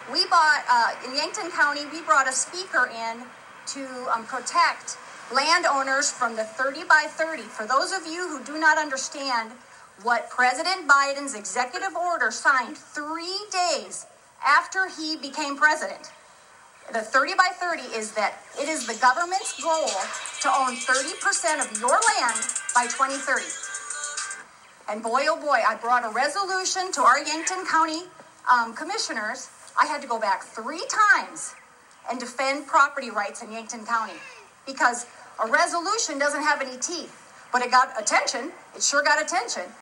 We bought, in Yankton County, we brought a speaker in to protect landowners from the 30 by 30. For those of you who do not understand what President Biden's executive order signed 3 days after he became president, the 30 by 30 is that it is the government's goal to own 30% of your land by 2030. And boy, oh boy, I brought a resolution to our Yankton County commissioners. I had to go back 3 times and defend property rights in Yankton County because a resolution doesn't have any teeth, but it got attention. It sure got attention.